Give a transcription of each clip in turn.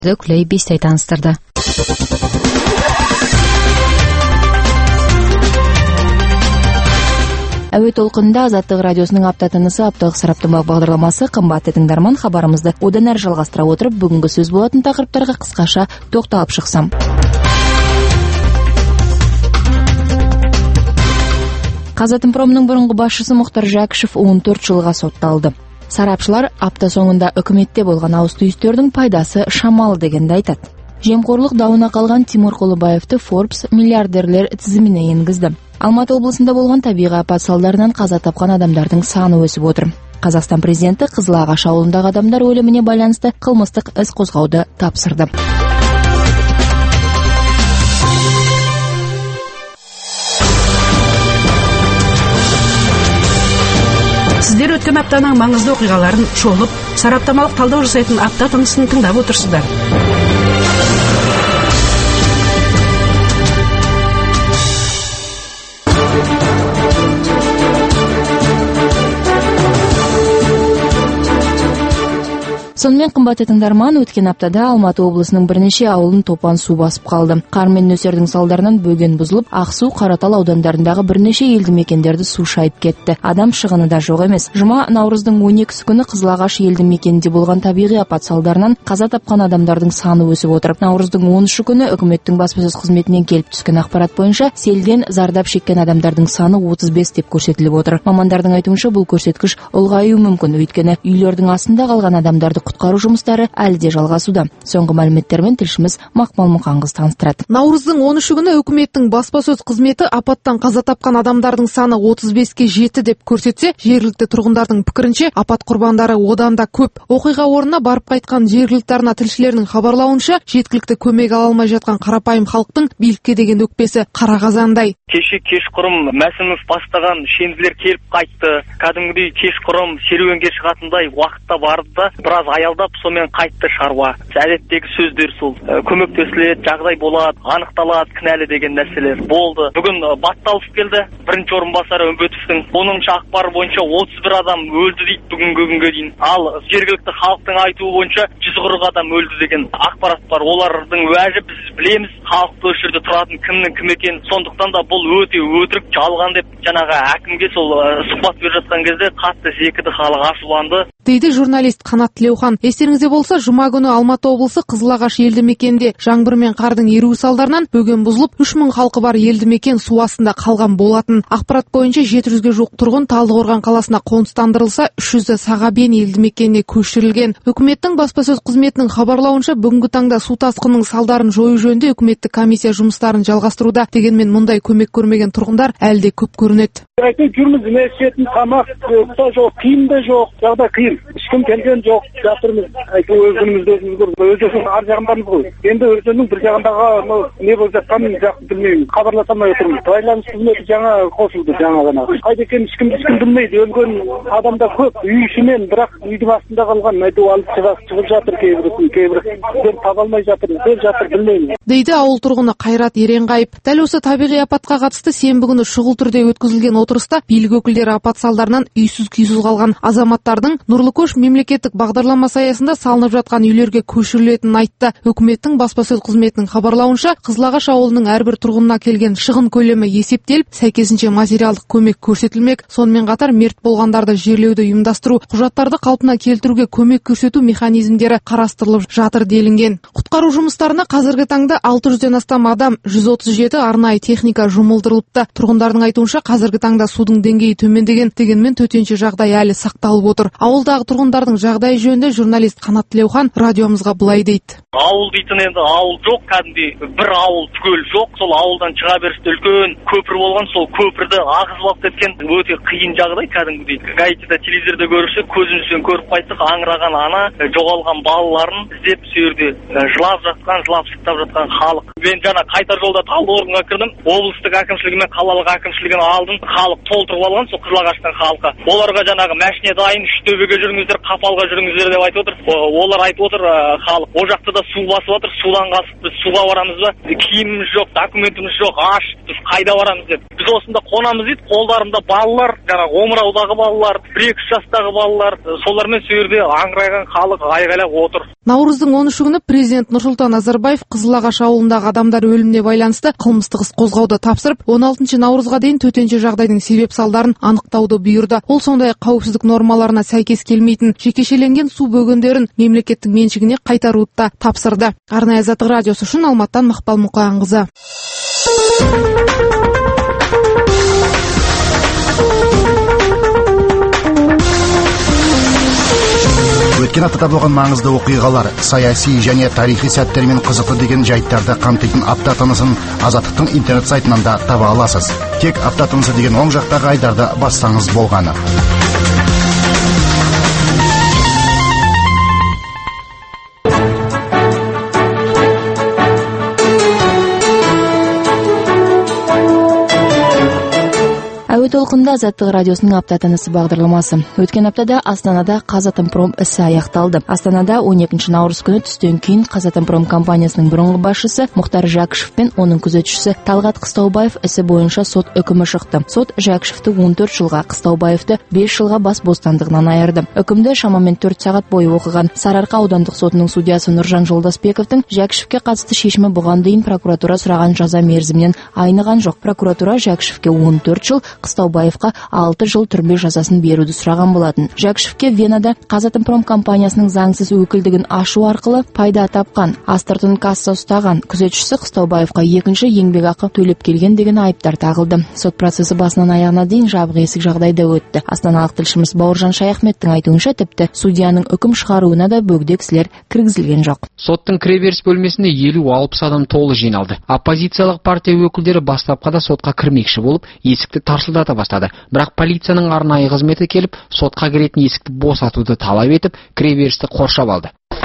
Күлей Бестай таныстырды. Әуе толқынында Азаттық радиосының апта тынысы апталық сараптама бағдарламасы. Қымбатты тыңдарман, хабарымызды одан әрі жалғастыра отырып, бүгінгі сөз болатын тақырыптарға қысқаша тоқталып шықсам. Қазатомпромның бұрынғы басшысы Мұхтар Жәкішев 14 жылға сотталды. Сарапшылар апта соңында үкіметте болған ауыс-түйістердің пайдасы шамалы дегенді айтады. Жемқорлық дауына қалған Тимур Құлыбаевты Forbes миллиардерлер тізіміне енгізді. Алматы облысында болған табиғи апат салдарынан қаза тапқан адамдардың саны өсіп отыр. Қазақстан президенті Қызылағаш ауылындағы адамдар өліміне байланысты қылмыстық іс қозғауды тапсырды. Сіздер өткен аптаның маңызды оқиғаларын шолып, сараптамалық талдау жасайтын апта тынысын тыңдап отырсыздар. Сонымен қымбатты тыңдарман, өткен аптада Алматы облысының бірнеше ауылын топан су басып қалды. Қар мен нөсердің салдарынан бөген бұзылып, Ақсу, Қаратал аудандарындағы бірнеше елді мекендерді су шайып кетті. Адам шығыны да жоқ емес. Жұма наурыздың 12-сі күні Қызылағаш елді мекенінде болған табиғи апат салдарынан қаза тапқан адамдардың саны өсіп отыр. Наурыздың 13-ші күні үкіметтің баспасөз қызметінен келіп түскен ақпарат бойынша селден зардап шеккен адамдардың саны 35 деп көрсетіліп отыр. Мамандардың айтуынша бұл көрсеткіш ұлғаюы мүмкін, өйткені үйлердің астында қалған адамдарды құтқару жұмыстары әлі де жалғасуда. Соңғы мәліметтермен тілшіміз Мақпал Мұқаңғыз таныстырады. Наурыздың 13-ші күні үкіметтің баспасөз қызметі апаттан қаза тапқан адамдардың саны 35-ке жетті деп көрсетсе, жергілікті тұрғындардың пікірінше апат құрбандары одан да көп. Оқиға орнына барып қайтқан жергілікті арна тілшілерінің хабарлауынша, жеткілікті көмек ала алмай жатқан қарапайым халықтың билікке деген өкпесі қара қазандай. Кешқұрым мәсімов бастаған шенділер келіп қайтты. Кәдімгідей кешқұрым серуенге шығатындай уақытта барды да біраз аялдап, сонымен қайтты шаруа. Әдеттегі сөздер сол. Көмектесіледі, жағдай болады, анықталады, кінәлі деген нәрселер болды. Бүгін батталып келді. Бірінші орынбасары Үмбетовтің 10-шы ақпары бойынша 31 адам өлді дейді бүгінгі күнге дейін. Ал жергілікті халықтың айтуы бойынша 140 адам өлді деген ақпарат бар. Олардың уәжі біз білеміз. Халық осы жерде тұратын кімнің кім екенін. Сондықтан да бұл өте өтірік, жалған деп жаңағы әкімге сол сұхбат беріп жатқан кезде қатты зекіді, халық ашуланды. Дейді журналист Қанат Тілеухан. Естеріңізде болса, жұма күні Алматы облысы Қызылағаш елді мекенде жаңбыр мен қардың еруі салдарынан бөген бұзылып, 3000 халқы бар елді мекен су астында қалған болатын. Ақпарат бойынша 700-ге жуық тұрғын Талдықорған қаласына қоныстандырылса, 300-і Сағабен елді мекеніне көшірілген. Үкіметтің баспасөз қызметінің хабарлауынша, бүгінгі таңда су тасқынының салдарын жою жөнінде үкіметтік комиссия жұмыстарын жалғастыруда. Дегенмен мұндай көмек көрмеген тұрғындар әлі де көп көрінеді. Жүрміз, ішетін тамақ жоқ, киім де жоқ, жағдай қиын. Ешкім келген жоқ, жатырмыз. Өзіміздің ар жағындамыз ғой. Енді өзінің бір жағындағы не болып жатқанын жақсы білмеймін. Хабарласа алмай отырмыз. Байланыс қызметі жаңа қосылды, жаңа ғана. Қайда екенін ешкім білмейді. Өлген адамда көп. Үй ішінен, бірақ үйдің астында қалған алып шығып жатыр кейбір таба алмай жатыр. Білмеймін. Дейді ауыл тұрғыны Қайрат Еренғайып. Дәл осы табиғи апатқа қатысты сенбі күні шұғыл түрде өткізілген отырыста билік өкілдері апат салдарынан үйсіз-күйсіз қалған азаматтардың Нұрлы көш мемлекеттік бағдарламасы аясында салынып жатқан үйлерге көшірілетінін айтты. Үкіметтің баспасөз қызметінің хабарлауынша, Қызылағаш ауылының әрбір тұрғынына келген шығын көлемі есептеліп, сәйкесінше материалдық көмек көрсетілмек. Сонымен қатар мерт болғандарды жерлеуді ұйымдастыру, құжаттарды қалпына келтіруге көмек көрсету механизмдері қарастырылып жатыр делінген. Құтқару жұмыстарына қазіргі таңда 600-ден астам адам, 137 арнайы техника жұмылдырылыпты. Тұрғындардың айтуынша, қазіргі таңда судың деңгейі төмендеген, дегенмен төтенше жағдай әлі сақталып отыр. Ауылдағы тұрғындардың жағдайы жөнінде журналист Қанат Тілеухан радиомызға былай дейді. Ауыл дейтін енді ауыл жоқ, кәдімгідей бір ауыл түгел жоқ. Сол ауылдан шыға берісте үлкен көпір болған, сол көпірді ағызып алып кеткен. Өте қиын жағдай кәдімгідей. Гаитида телевизорда көрсек, көзімізбен көріп қайттық, аңыраған ана жоғалған балаларын іздеп сөйерде жылап сықтап жатқан халық. Мен жаңа қайтар жолда Талдықорғанға кірдім. Облыстық әкімшілігі мен қалалық әкімшілігін алдым. Халық толтырып алған, сол Қызылағаштың халқы. Оларға жаңағы мәшине дайын, үштөбеге жүріңіздер, қапалға жүріңіздер деп деп айтып отыр. Олар айтып отыр, халық о жақта да су басып отыр, судан қасып біз суға барамыз ба? Киіміміз жоқ, документіміз жоқ, аш, біз қайда барамыз деп. Біз осында қонамыз дейді, қолдарында балалар, жаңағы омыраудағы балалар, 1-2 жастағы балалар, солармен сол жерде аңырайған халық айғайлап отыр. Наурыздың 13 күні президент Нұрсұлтан Назарбаев Қызылағаш ауылындағы адамдар өліміне байланысты қылмыстық іс қозғауды тапсырып, 16 наурызға дейін төтенше жағдайдың себеп салдарын анықтауды бұйырды. Ол сондай қауіпсіздік нормаларына сәйкес келмейтін жекешеленген су бөгендерін мемлекеттің меншігіне қайтаруды да тапсырды. Арнайы Азаттық радиосы үшін Алматыдан Мақпал Мұқанқызы. Өткен аптада болған маңызды оқиғалар, саяси және тарихи сәттермен қызықты деген жайттарды қамтитын апта тынысын Азаттықтың интернет сайтынан да таба аласыз. Тек апта тынысы деген оң жақтағы айдарды бассаңыз болғаны. Әуе толқында Азаттық радиосының апта тынысы бағдарламасы. Өткен аптада Астанада Қазатомпром ісі аяқталды. Астанада 12 наурыз күні түстен кейін Қазатомпром компаниясының бұрынғы басшысы Мұхтар Жәкішев пен оның күзетшісі Талғат Қыстаубаев ісі бойынша сот үкімі шықты. Сот Жәкішевті 14 жылға, Қыстаубаевты 5 жылға бас бостандығынан айырды. Үкімді шамамен 4 сағат бойы оқыған Сарыарқа аудандық сотының судьясы Нұржан Жолдасбековтың Жәкішевке қатысты шешімі бұған дейін прокуратура сұраған жаза мерзімінен айныған жоқ. Прокуратура Жәкішевке 14 жыл, Қыстаубаевқа 6 жыл түрме жазасын беруді сұраған болатын. Жәкішевке Венада Қазатомпром компаниясының заңсыз өкілдігін ашу арқылы пайда тапқан, астыртын касса ұстаған. Күзетшісі Қыстаубаевқа екінші еңбекақы төлеп келген деген айыптар тағылды. Сот процесі басынан аяғына дейін жабық есік жағдайда өтті. Астаналық тілшіміз Бауыржан Шаяхметтің айтуынша, тіпті судьяның үкім шығаруына да бөгде кісілер кіргізілген жоқ. Соттың кіреберіс бөлмесіне 50-60 адам толы жиналды. Оппозициялық партия өкілдері бастапқада сотқа кірмекші болып, есікті тарсылдата бастады. Бірақ полицияның арнайы қызметі келіп, сотқа кіретін есікті босатуды талап етіп, кіреберісті қоршап алды.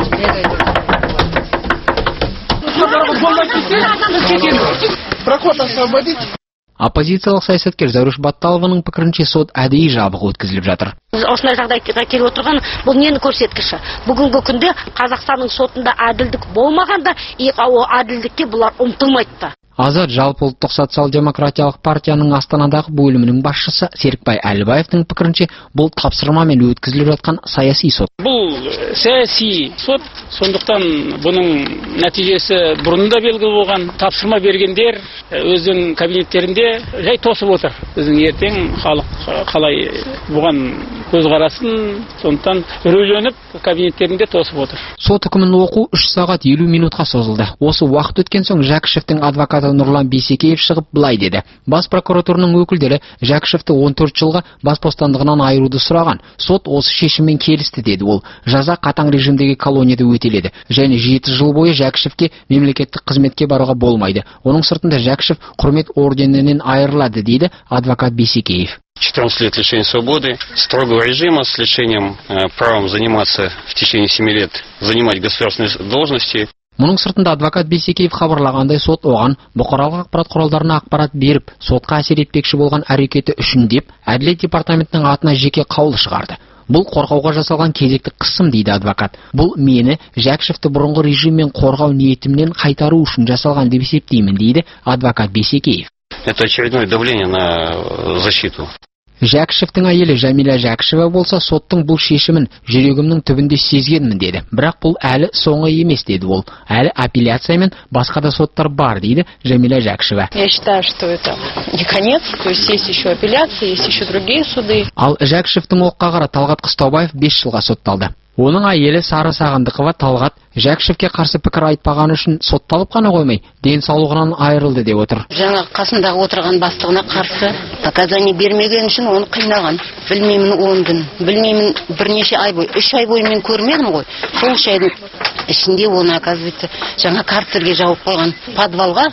Оппозициялық саясаткер Зәуреш Батталованың пікірінше сот әдейі жабық өткізіліп жатыр. Осындай жағдайға келіп отырған бұл нені көрсеткіші? Бүгінгі күнде Қазақстанның сотында әділдік болмағанда, әділдікке бұлар ұмтылмайды. Азат жалпы ұлттық социал-демократиялық партияның Астанадағы бөлімінің басшысы Серікбай Әлібаевтың пікірінше, бұл тапсырмамен өткізіліп жатқан саяси сот. Бұл саяси сот, сондықтан бұның нәтижесі бұрында белгілі болған. Тапсырма бергендер өзінің кабинеттерінде жай тосып отыр. Біздің ертең халық қалай бұған көзқарасын, сондықтан үрейленіп кабинеттерінде тосып отыр. Сот үкімін оқу 3 сағат 50 минутқа созылды. Осы уақыт өткен соң Жәкішевтің адвокаты Нұрлан Бейсекеев шығып былай деді. Бас прокуратурының өкілдері Жәкішевті 14 жылға бас бостандығынан айыруды сұраған. Сот осы шешіммен келісті деді ол. Жаза қатаң режимдегі колонияда өтеледі. Және 7 жыл бойы Жәкішевке мемлекеттік қызметке баруға болмайды. Оның сыртында Жәкішев құрмет орденінен айырылады дейді адвокат Бейсекеев. 14 лет лишения свободы, строгого режима с лишением правом заниматься в течение 7 лет, занимать государственные должности. Мұның сыртында адвокат Бейсекеев хабарлағандай, сот оған бұқаралық ақпарат құралдарына ақпарат беріп, сотқа әсер етпекші болған әрекеті үшін деп, Әділет департаментінің атына жеке қаулы шығарды. Бұл қорғауға жасалған кезекті қысым дейді адвокат. Бұл мені Жәкішевті бұрынғы режиммен қорғау ниетімнен қайтару үшін жасалған деп есептеймін дейді адвокат Бейсекеев. Это очередное давление на защиту. Жәкішевтің әйелі Жәмила Жәкішева болса, соттың бұл шешімін жүрегімнің түбінде сезгенмін деді. Бірақ бұл әлі соңы емес деді ол. Әлі апелляция мен басқа да соттар бар дейді Жәмила Жәкішева. Я считаю, что это не конец, то есть еще апелляция, есть еще другие суды. Ал Жәкішевтің оққа қара Талғат Қыстаубаев 5 жылға сотталды. Оның әйелі Сары Сағындықова Талғат Жәкішевке қарсы пікір айтпаған үшін сотталып қана қоймай, денсаулығынан айырылды деп отыр. Жаңа қасындағы отырған бастығына қарсы показания бермеген үшін оны қинаған. Білмеймін 10 күн, білмеймін бірнеше ай бойы, 3 ай бойы мен көрмедім ғой. Сол 3 айдың ішінде оны оказывается жаңа карцерге жауып қойған. Подвалға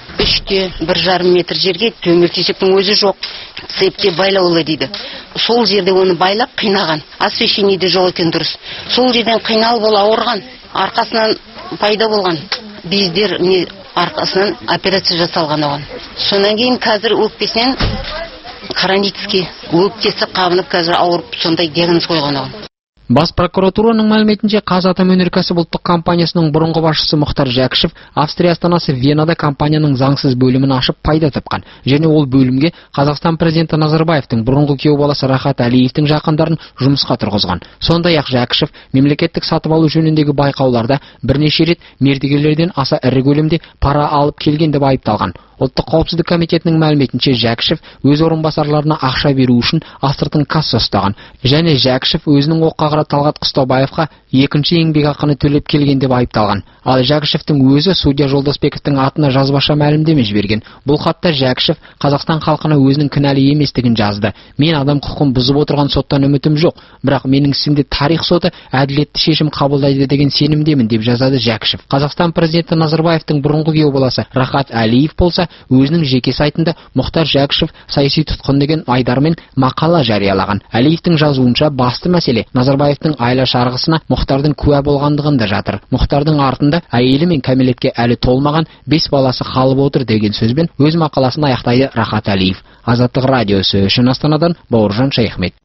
3,5 метр жерге төңіртешектің өзі жоқ. Цепке байлаулы дейді. Сол жерде оны байлап қинаған. Освещение де жоқ екен дұрыс. Сол жерден қиналып ол ауырған. Арқасынан пайда болған бездер арқасынан операция жасалған оған. Сонан кейін қазір өкпесінен хронический өкпесі қабынып қазір ауырып сондай диагноз қойған оған. Бас прокуратураның мәліметінше Қазатомөнеркәсіп ұлттық компаниясының бұрынғы басшысы Мұхтар Жәкішев Австрия астанасы Венада компанияның заңсыз бөлімін ашып пайда тапқан. Және ол бөлімге Қазақстан президенті Назарбаевтың бұрынғы күйеу баласы Рахат Әлиевтің жақындарын жұмысқа тұрғызған. Сондай-ақ Жәкішев мемлекеттік сатып алу жөніндегі байқауларда бірнеше рет мердігерлерден аса ірі көлемде пара алып келген деп айыпталған. Ұлттық қауіпсіздік комитетінің мәліметінше Жәкішев өз орынбасарларына ақша беру үшін астыртын касса ұстаған. Және Жәкішев өзінің оққағыры Талғат Қыстаубаевқа екінші еңбекақыны төлеп келген деп айыпталған. Ал Жәкішевтің өзі судья Жолдасбековтің атына жазбаша мәлімдеме жіберген. Бұл хатта Жәкішев Қазақстан халқына өзінің кінәлі еместігін жазды. Мен адам құқығын бұзып отырған соттан үмітім жоқ, бірақ менің ісімде тарих соты әділетті шешім қабылдайды деген сенімдемін деп жазады Жәкішев. Қазақстан президенті Назарбаевтың бұрынғы күйеу баласы Рахат Әлиев болса, өзінің жеке сайтында Мұхтар Жәкішев саяси тұтқын деген айдармен мақала жариялаған. Әлиевтің жазуынша басты мәселе Назарбаевтың айла шарғысына Мұхтардың куә болғандығында жатыр. Мұхтардың артында әйелі мен кәмелетке әлі толмаған 5 баласы қалып отыр деген сөзбен өз мақаласын аяқтайды Рахат Әлиев. Азаттық радиосы үшін Астанадан Бауыржан Шайхмет.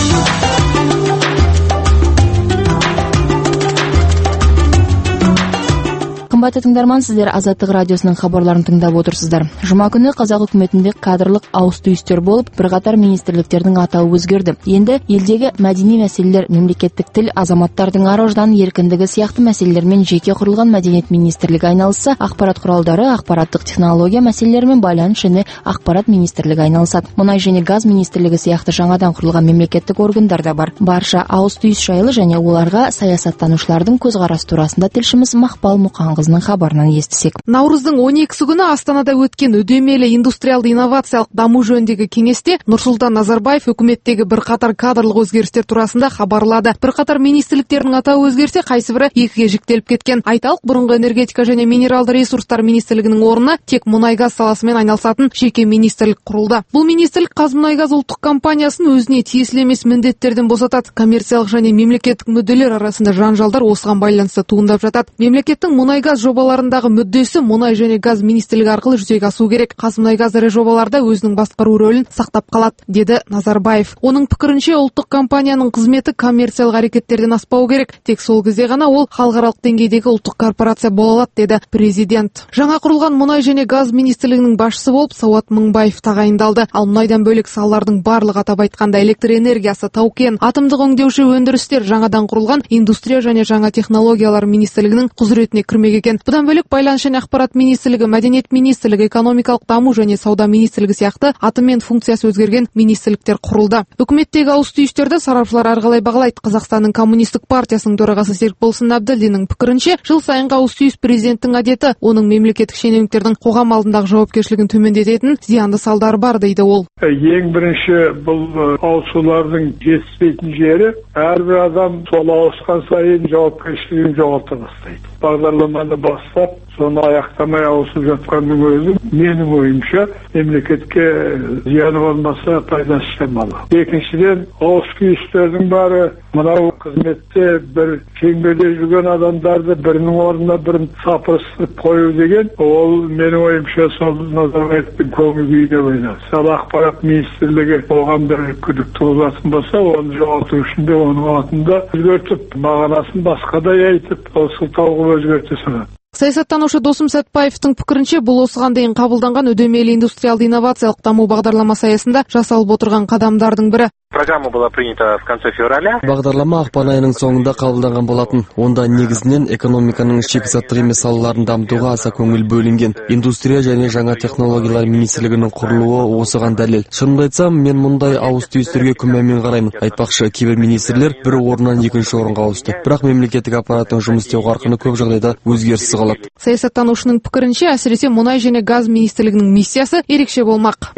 Қымбатты тыңдарман, сіздер Азаттық радиосының хабарларын тыңдап отырсыздар. Жұма күні қазақ үкіметінде кадрлық ауыс-түйістер болып, бірқатар министрліктердің атауы өзгерді. Енді елдегі мәдени мәселелер, мемлекеттік тіл, азаматтардың ар-ождан еркіндігі сияқты мәселелермен жеке құрылған мәдениет министрлігі айналысса, ақпарат құралдары, ақпараттық технология мәселелерімен байланыс және ақпарат министрлігі айналысады. Мұнай және газ министрлігі сияқты жаңадан құрылған мемлекеттік органдар да бар. Барша ауыс-түйіс жайлы және оларға саясаттанушылардың көзқарасы турасында тілшіміз Мақпал Мұқанқызының хабарынан естісек. Наурыздың 12-сі күні Астанада өткен үдемелі индустриалды инновациялық даму жөніндегі кеңесте Нұрсұлтан Назарбаев үкіметтегі бірқатар кадрлық өзгерістер турасында хабарлады. Бірқатар министрліктердің атауы өзгерсе, қайсыбірі екіге жіктеліп кеткен. Айталық, бұрынғы энергетика және минералды ресурстар министрлігінің орнына тек мұнай-газ саласымен айналысатын жеке министрлік құрылды. Бұл министрлік Қазмұнайгаз ұлттық компаниясын өзіне тиесілі емес міндеттерден босатады. Коммерциялық және мемлекеттік мүдделер арасында жанжалдар осыған байланысты туындап жатады. Мемлекеттің мұнай-газ жобаларындағы мүддесі мұнай және газ министрлігі арқылы жүзеге асу керек. Қазмұнайгаз ірі жобаларда өзінің басқару рөлін сақтап қалады, деді Назарбаев. Оның пікірінше, ұлттық компанияның қызметі коммерциялық әрекеттерден аспау керек. Тек сол кезде ғана ол халықаралық деңгейдегі ұлттық корпорация бола алады, деді президент. Жаңа құрылған мұнай және газ министрлігінің басшысы болып Сауат Мыңбаев тағайындалды. Ал мұнайдан бөлек салалардың барлығы, атап айтқанда электр энергиясы, тау-кен, атомдық өңдеуші өндірістер жаңадан құрылған индустрия және жаңа технологиялар министрлігінің құзыретіне кірмек екен. Бұдан бөлек байланыс және ақпарат министрлігі, мәдениет министрлігі, экономикалық даму және сауда министрлігі сияқты аты мен функциясы өзгерген министрліктер құрылды. Үкіметтегі ауыс-түйістерді сарапшылар әрқалай бағалайды. Қазақстанның коммунистік партиясының төрағасы Серікболсын Әбділдиннің пікірінше, жыл сайынғы ауыс-түйіс президенттің әдеті, оның мемлекеттік шенеуніктердің қоғам алдындағы жауапкершілігін төмендететін зиянды салдары бар, дейді ол. Ең бірінші, бұл ауысулардың жетіспейтін жері, әрбір адам сол ауысқан сайын жауапкершілігін жоғалта бастайды. Бағдарламаны бастап, соны аяқтамай ауысып жатқанның өзі, менің ойымша, мемлекетке зияны болмаса пайдасы шамалы. Екіншіден, ауыс-түйістердің бары мынау қызметте бір шеңберде жүрген адамдарды бірінің орнына бірін сапырыстырып қою деген, ол менің ойымша сол Назарбаевтың көңіл күйі деп ойлаймын. Ал ақпарат министрлігі оған бір күдік туғызатын болса, оны жоғалту үшін де оның атында өзгертіп, мағынасын басқадай айтып, сылтауға өзгерте салады. Саясаттанушы Досым Сәтбаевтың пікірінше, бұл осыған дейін қабылданған үдемелі индустриалды инновациялық даму бағдарламасы аясында жасалып отырған қадамдардың бірі. Программа была принята в конце февраля. Бағдарлама ақпан айының соңында қабылданған болатын. Онда негізінен экономиканың шикізаттық емес салаларын дамытуға аса көңіл бөлінген. Индустрия және жаңа технологиялар министрлігінің құрылуы осыған дәлел. Шынымды айтсам, мен мұндай ауыс-түйістерге күмәнмен қараймын. Айтпақшы, кейбір министрлер бір орыннан екінші орынға ауысты. Бірақ мемлекеттік аппараттың жұмыс істеу қарқыны көп жағдайда өзгеріссіз қалады. Саясаттанушының пікірінше, әсіресе мұнай және газ министрлігінің миссиясы ерекше болмақ.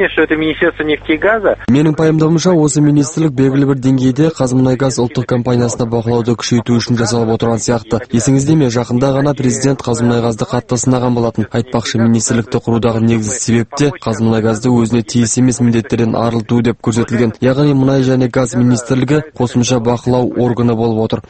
Менің пайымдауымша, осы министрлік белгілі бір деңгейде Қазмұнайгаз ұлттық компаниясына бақылауды күшейту үшін жасалып отырған сияқты. Есіңізде ме, жақында ғана президент Қазмұнайгазды қатты сынаған болатын. Айтпақшы, министрлікті құрудағы негізгі себеп те Қазмұнайгазды өзіне тиесілі емес міндеттерден арылту деп көрсетілген. Яғни мұнай және газ министрлігі қосымша бақылау органы болып отыр.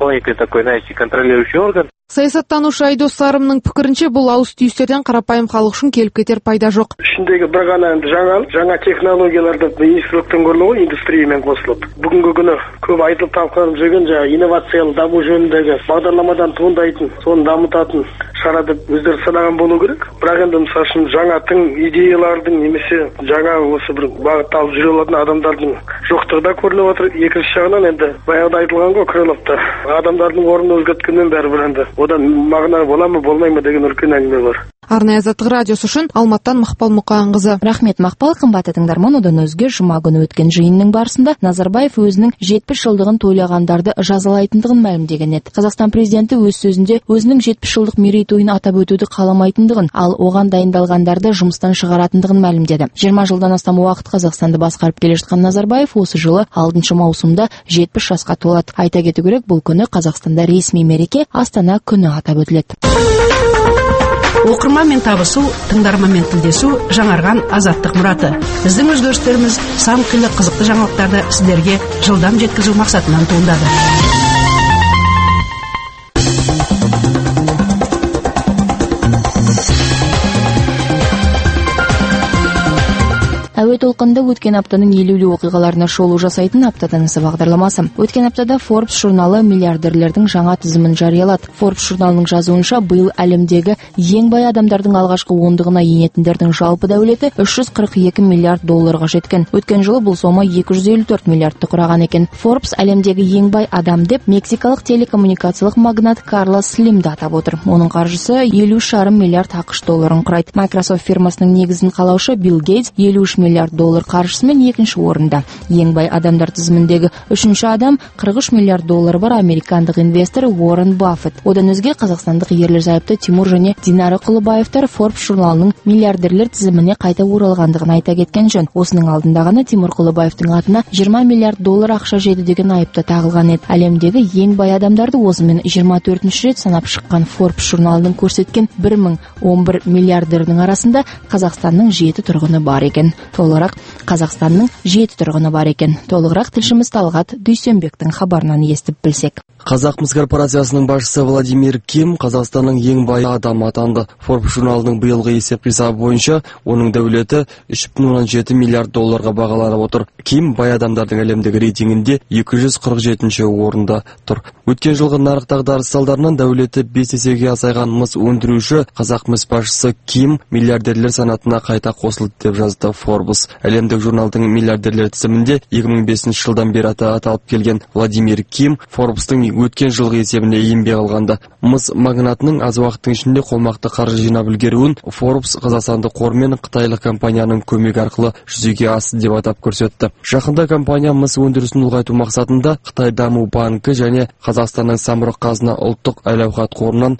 Саясаттанушы Айдос Сарымның пікірінше, бұл ауыс-түйістерден қарапайым халық үшін келіп кетер пайда жоқ. Ішіндегі бір ғана жаңа технологияларды министрліктің құрылуы, индустрия тәрбиемен қосылып. Бүгінгі күні көп айтылып талқыланып жүрген инновациялық даму жөніндегі бағдарламадан туындайтын, соны дамытатын шара деп өздері санаған болу керек. Бірақ енді мысалы үшін жаңа тың идеялардың немесе жаңа осы бір бағытта алып жүре алатын адамдардың жоқтығы да көрініп отыр. Екінші жағынан енді баяғыда айтылған ғой, Крыловта адамдардың орнын өзгерткеннен бәрібір енді одан мағына бола ма болмай ма деген үлкен әңгіме бар. Арнайы Азаттық радиосы үшін Алматтан Мақпал Мұқанқызы. Рахмет Мақпал. Қымбатты тыңдарман, одан өзге жұма күні өткен жиынның барысында Назарбаев өзінің 70 жылдығын тойлағандарды жазалайтындығын мәлімдеген еді. Қазақстан президенті өз сөзінде өзінің 70 жылдық мерейтойын атап өтуді қаламайтындығын, ал оған дайындалғандарды жұмыстан шығаратындығын мәлімдеді. 20 жылдан астам уақыт Қазақстанды басқарып келе жатқан Назарбаев осы жылы 6 маусымда 70 жасқа толады. Айта кету керек, бұл күні Қазақстанда ресми мереке Астана күні атап өтіледі. Оқырманмен табысу, тыңдарманмен тілдесу жаңарған азаттық мұраты. Біздің өзгерістеріміз сан қилы қызықты жаңалықтарды сіздерге жылдам жеткізу мақсатынан туындады. Әуе толқында өткен аптаның елеулі оқиғаларына шолу жасайтын апта таңысы бағдарламасы. Өткен аптада Forbes журналы миллиардерлердің жаңа тізімін жариялады. Forbes журналының жазуынша, биыл әлемдегі ең бай адамдардың алғашқы ондығына енетіндердің жалпы дәулеті 342 миллиард долларға жеткен. Өткен жылы бұл сома 254 миллиардты құраған екен. Forbes әлемдегі ең бай адам деп мексикалық телекоммуникациялық магнат Карлос Слимді атап отыр. Оның қаржысы 50,5 миллиард ақш долларын құрайды. Microsoft фирмасының негізін қалаушы Билл Гейтс 53 миллиард доллар қаржысымен екінші орында. Ең бай адамдар тізіміндегі үшінші адам 43 миллиард доллары бар американдық инвестор Уоррен Баффет. Одан өзге қазақстандық ерлі-зайыпты Тимур және Динара Құлыбаевтар Forbes журналының миллиардерлер тізіміне қайта оралғандығын айта кеткен жөн. Осының алдында ғана Тимур Құлыбаевтың атына 20 миллиард доллар ақша жеді деген айыпты тағылған еді. Әлемдегі ең бай адамдарды осымен 24-ші рет санап шыққан Forbes журналының көрсеткен 1011 миллиардердің арасында Қазақстанның 7 тұрғыны бар екен. Толығырақ тілшіміз Талғат Дүйсенбектің хабарынан естіп білсек. Қазақмыс корпорациясының басшысы Владимир Ким Қазақстанның ең бай адам атанды. Forbes журналының биылғы есеп-қисабы бойынша оның дәулеті 3,7 миллиард долларға бағаланып отыр. Ким бай адамдардың әлемдегі рейтингінде 247-ші орында тұр. Өткен жылғы нарық дағдарысы салдарынан дәулеті 5 есеге азайған мыс өндіруші Қазақмыс басшысы Ким миллиардерлер санатына қайта қосылды деп жазды Forbes. Әлемдік журналдың миллиардерлер тізімінде 2005 жылдан бері аталып келген Владимир Ким Forbes-тың өткен жылғы есебіне енбей қалғанда. Мыс магнатының аз уақыттың ішінде қолмақты қаржы жинап үлгеруін Forbes қазақстандық қор мен қытайлық компанияның көмегі арқылы жүзеге асты деп атап көрсетті. Жақында компания мыс өндірісін ұлғайту мақсатында Қытай даму банкі және Қазақстанның самұрық қазына ұлттық әл-ауқат қорынан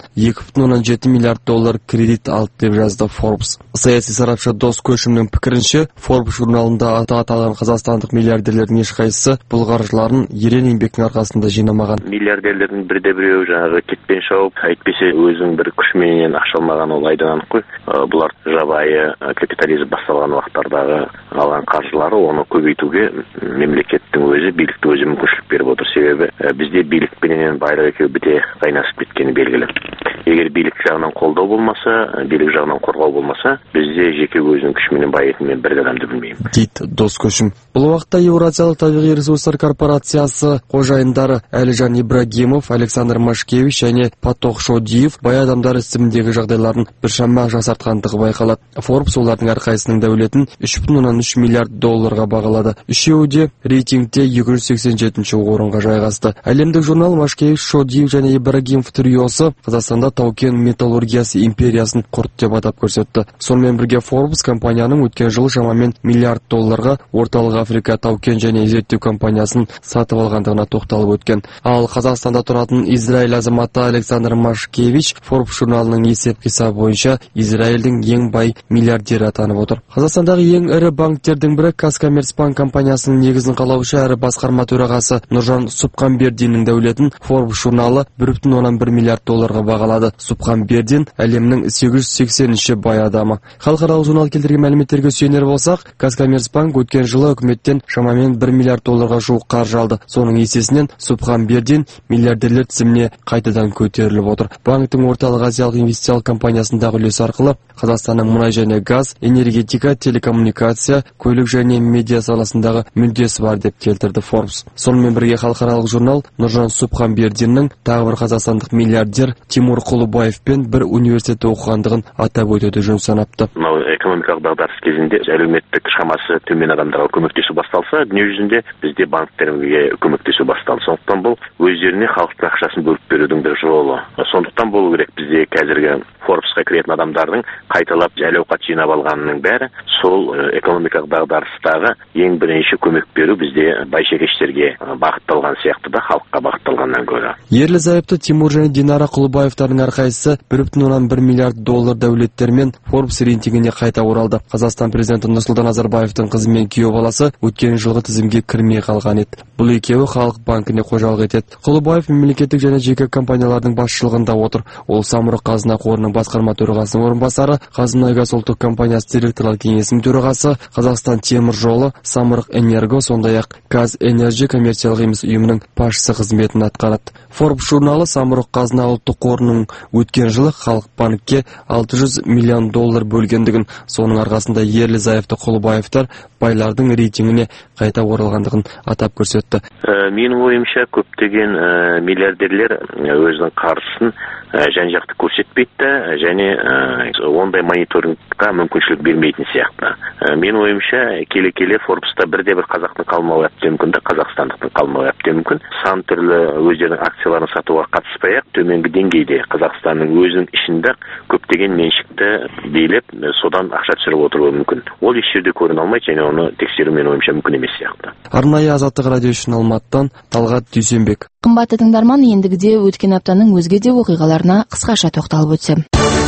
2,7 миллиард доллар кредит алды деп жазды Forbes. Саяси сарапшы Дос Көшімнің пікірінше, Forbes журналында аталған қазақстандық миллиардерлердің ешқайсысы бұл қаржыларын ерен еңбектің арқасында жинамаған. Миллиардерлердің бірде-біреуі жаңағы кетпен шауып, әйтпесе өзінің бір күшменен ақша алмаған ол айдан анық қой. Бұлар жабайы капитализм басталған уақыттардағы алған қаржылары оны көбейтуге мемлекеттің өзі, биліктің өзі мүмкіншілік беріп отыр. Себебі бізде билік пенен байлық екеуі біте қайнасып кеткені белгілі. Егер билік жағынан қолдау болмаса, билік жағынан қорғау болмаса, бізде жеке өзінің күшімен байытымен бір адамды білмеймін. Дейді Дос Көшім. Бұл уақытта Еуразиялық табиғи ресурстар корпорациясы қожайындары Әлжан Ибрагимов, Александр Машкевич және Патох Шодиев бай адамдар тізіміндегі жағдайларын біршама жақсартқандығы байқалады. Forbes олардың әрқайсының дәулетін 3,3 миллиард долларға бағалады. Үшеуі де рейтингте 287-ші орынға жайғасты. Әлемдік журнал Машкевич, Шодиев және Ибрагимов триосы Қазақстанда тау-кен металлургиясы империясын құрды деп атап көрсетті. Сонымен бірге Forbes компанияның өткен жылы шамамен миллиард долларға Орталық Африка тау-кен және зерттеу компаниясын сатып алғандығына тоқталып өткен. Ал Қазақстанда тұратын Израиль азаматы Александр Машкевич Forbes журналының есеп-қисабы бойынша Израильдің ең бай миллиардері атанып отыр. Қазақстандағы ең ірі банктердің бірі Казкоммерцбанк компаниясының негізін қалаушы әрі басқарма төрағасы Нұржан Субханбердиннің дәулетін Forbes журналы 1,1 миллиард долларға бағалады. Субханбердин әлемнің 880-ші бай адамы. Халықаралық журнал келтірген мәліметтерге сүйенер болсақ, болсақ, Казкоммерцбанк өткен жылы үкіметтен шамамен 1 миллиард долларға жуық қаржы алды. Соның есесінен Субханбердин миллиардерлер тізіміне қайтадан көтеріліп отыр. Банктың Орталық Азиялық инвестициялық компаниясындағы үлес арқылы Қазақстанның мұнай және газ, энергетика, телекоммуникация, көлік және медиа саласындағы мүддесі бар деп келтірді Forbes. Сонымен бірге халықаралық журнал Нұржан Субханбердиннің тағы бір қазақстандық миллиардер Тимур Құлыбаевпен бір университетте оқығандығын атап өтуді жөн санапты. Экономикалық дағдарыс кезінде әлеуметтік шамасы төмен адамдарға көмектесу басталса, дүние жүзінде бізде банктерге көмектесу басталды. Сондықтан бұл өздеріне халықтың ақшасын бөліп берудің бір жолы. Сондықтан болу керек бізде қазіргі Forbesқа кіретін адамдардың қайталап әл-ауқат жинап алғанының бәрі сол экономикалық дағдарыстағы ең бірінші көмек беру бізде байшекештерге бағытталған сияқты да, халыққа бағытталғаннан гөрі. Ерлі-зайыпты Тимур және Динара Құлыбаевтардың әрқайсысы 1,1 миллиард доллар дәулеттермен Forbes рейтингіне қайта оралды. Қазақстан президенті Нұрсұлтан Назарбаевтың қызы мен күйеу баласы өткен жылғы тізімге кірмей қалған еді. Бұл екеуі халық банкіне қожалық етеді. Құлыбаев мемлекеттік және жеке компаниялардың басшылығында отыр. Ол Самұрық Қазына қорының басқарма төрағасының орынбасары, Қазмұнайгаз ұлттық компаниясы директорлар кеңесінің төрағасы, Қазақстан темір жолы, Самұрық Энерго, сондай-ақ Қазэнерджи коммерциялық емес ұйымының басшысы қызметін атқарады. Forbes журналы Самұрық Қазына ұлттық қорының өткен жылы халық банкке 600 миллион доллар бөлгендігін, соның арқасында ерлі-зайыпты Құлыбаевтар байлардың рейтингіне қайта оралғандығын атап көрсетті. Менің ойымша көптеген миллиардерлер өзінің қаржысын жан-жақты көрсетпейді және ондай мониторингқа мүмкіншілік бермейтін сияқты. Менің ойымша келе-келе Forbes'та бірде-бір қазақтың қалмауы әбден мүмкін, қазақстандықтың қалмауы әбден мүмкін. Сан түрлі өздерінің акцияларын сатуға қатыспай-ақ төменгі деңгейде Қазақстанның өзінің ішінде көптеген меншікті билеп, содан ақша түсіріп отыруы мүмкін. Ол еш жерде көріне алмайды және оны тексеру менің ойымша мүмкін емес сияқты. Арнайы Азаттық радио үшін Алматыдан Талғат Дүйсенбек. Қымбатты тыңдарман, ендігіде өткен аптаның өзге де оқиғаларына қысқаша тоқталып өтсем.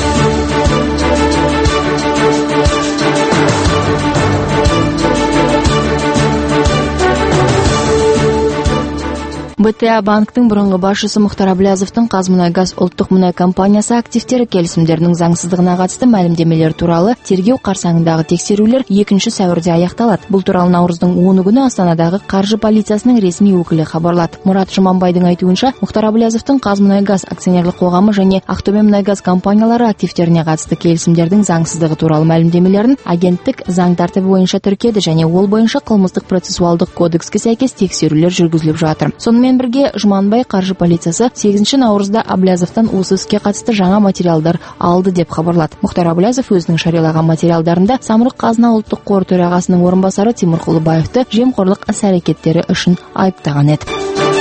БТА банктың бұрынғы басшысы Мұхтар Әблязовтың Қазмұнайгаз ұлттық мұнай компаниясы активтері келісімдерінің заңсыздығына қатысты мәлімдемелер туралы тергеу қарсаңындағы тексерулер 2 сәуірде аяқталады. Бұл туралы наурыздың 10 күні Астанадағы қаржы полициясының ресми өкілі хабарлады. Мұрат Жұманбайдың айтуынша, Мұхтар Әблязовтың Қазмұнайгаз акционерлік қоғамы және Ақтөбе мұнайгаз компаниялары активтеріне қатысты келісімдердің заңсыздығы туралы мәлімдемелерін агенттік заң тәртібі бойынша тіркеді және ол бойынша қылмыстық процессуалдық кодекске сәйкес тексерулер жүргізіліп жатыр. Сонымен бірге Жұманбай қаржы полициясы 8 наурызда Әблязовтан осы іске қатысты жаңа материалдар алды деп хабарлады. Мұхтар Әблязов өзінің жариялаған материалдарында Самұрық Қазына ұлттық қор төрағасының орынбасары Тимур Құлыбаевты жемқорлық іс-әрекеттері үшін айыптаған еді.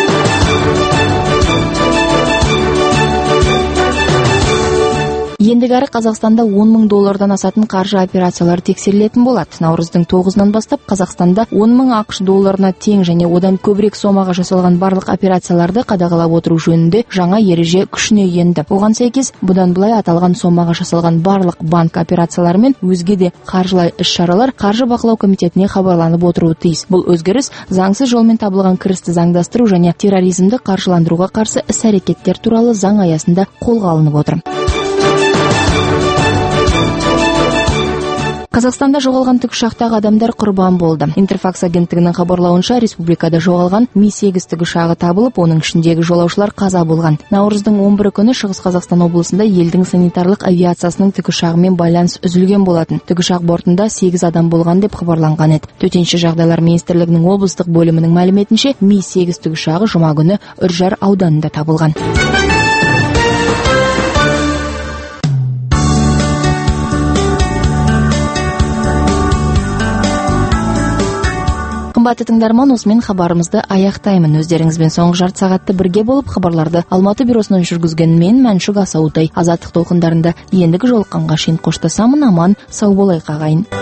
Ендігі әрі Қазақстанда 10 мың доллардан асатын қаржы операциялары тексерілетін болады. Наурыздың 9-нан бастап Қазақстанда 10 мың ақш долларына тең және одан көбірек сомаға жасалған барлық операцияларды қадағалап отыру жөнінде жаңа ереже күшіне енді. Оған сәйкес, бұдан былай аталған сомаға жасалған барлық банк операциялары мен өзге де қаржылай іс-шаралар қаржы бақылау комитетіне хабарланып отыруы тиіс. Бұл өзгеріс заңсыз жолмен табылған кірісті заңдастыру және терроризмді қаржыландыруға қарсы іс-әрекеттер туралы заң аясында қолға алынып отыр. Қазақстанда жоғалған тікұшақтағы адамдар құрбан болды. Интерфакс агенттігінің хабарлауынша, республикада жоғалған Ми-8 тікұшағы табылып, оның ішіндегі жолаушылар қаза болған. Наурыздың 11 күні Шығыс Қазақстан облысында елдің санитарлық авиациясының тікұшағымен байланыс үзілген болатын. Тікұшақ бортында 8 адам болған деп хабарланған еді. Төтенше жағдайлар министрлігінің облыстық бөлімінің мәліметінше, Ми-8 тікұшағы жұма күні Үржар ауданында табылған. Қымбатты тыңдарман, осымен хабарымызды аяқтаймын. Өздеріңізбен соңғы жарты сағатты бірге болып хабарларды Алматы бюросынан жүргізген мен Мәншүк Асаутай. Азаттық толқындарында ендігі жолыққанға шейін қоштасамын. Аман сау болайық ағайын.